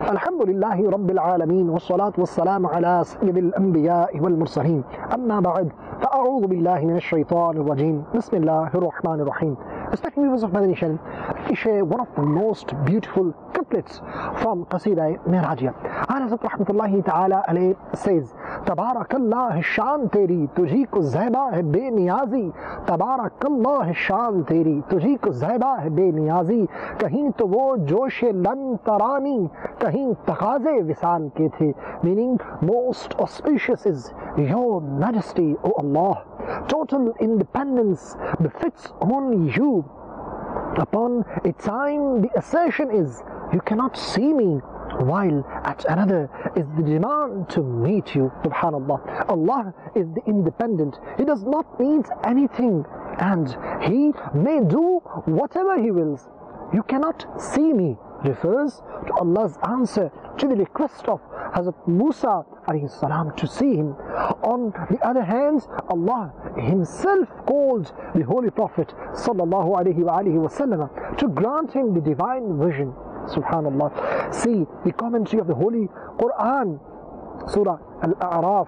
Alhamdulillahi Rabbil Alameen, wassalatu wassalamu ala sayyidil anbiya'i wal mursaleen. Amma ba'd, fa'a'udhu billahi minash shaitanir rajim. Bismillahir Rahmanir Rahim. Respected viewers of Madani Channel, I share one of the most beautiful couplets from Qasida Mirajiyah. Hazrat Rahmatullahi Ta'ala alayhi says, Tabarakallah shan teri, tujhi ko zaiba hai beniyazi. Tabarakallah shan teri, tujhi ko zaiba hai beniyazi. Kahin to wo joshe lan tarani, kahin taqaze visan ke the. Meaning, most auspicious is your majesty, O Allah. Total independence befits only you. Upon a time the assertion is, you cannot see me, while at another is the demand to meet you. Subhanallah. Allah is the independent. He does not need anything, and He may do whatever He wills. You cannot see me refers to Allah's answer to the request of Hazrat Musa alayhi salam to see Him. On the other hand, Allah Himself called the Holy Prophet sallallahu alaihi wasallam to grant him the divine vision. Subhanallah. See the commentary of the Holy Quran, Surah Al-A'raf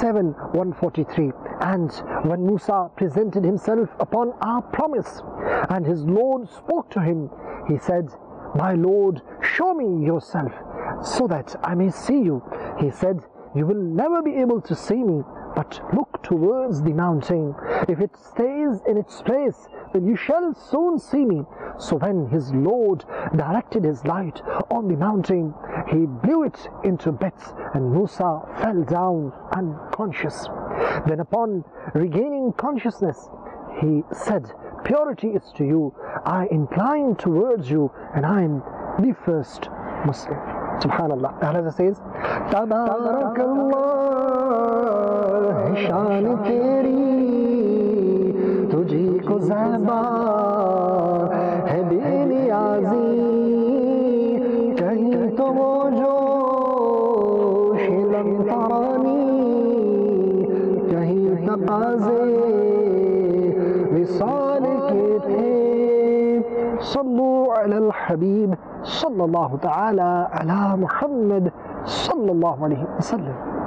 7:143. And when Musa presented himself upon our promise, and his Lord spoke to him, he said, My Lord, show me yourself, so that I may see you. He said, You will never be able to see me, but look towards the mountain. If it stays in its place, then you shall soon see me. So when his Lord directed his light on the mountain, he blew it into bits, and Musa fell down unconscious. Then upon regaining consciousness, he said, Purity is to you. I incline towards you, and I am the first Muslim. Subhanallah. Allah says, Tabarakallah shan teri, tujhi ko zaiba hai beniyazi. Kahin to wo josh lam tarani, kahin taqaze visal ke the. Sallu ala al-Habib sallallahu ta'ala ala Muhammad sallallahu alayhi wa sallam.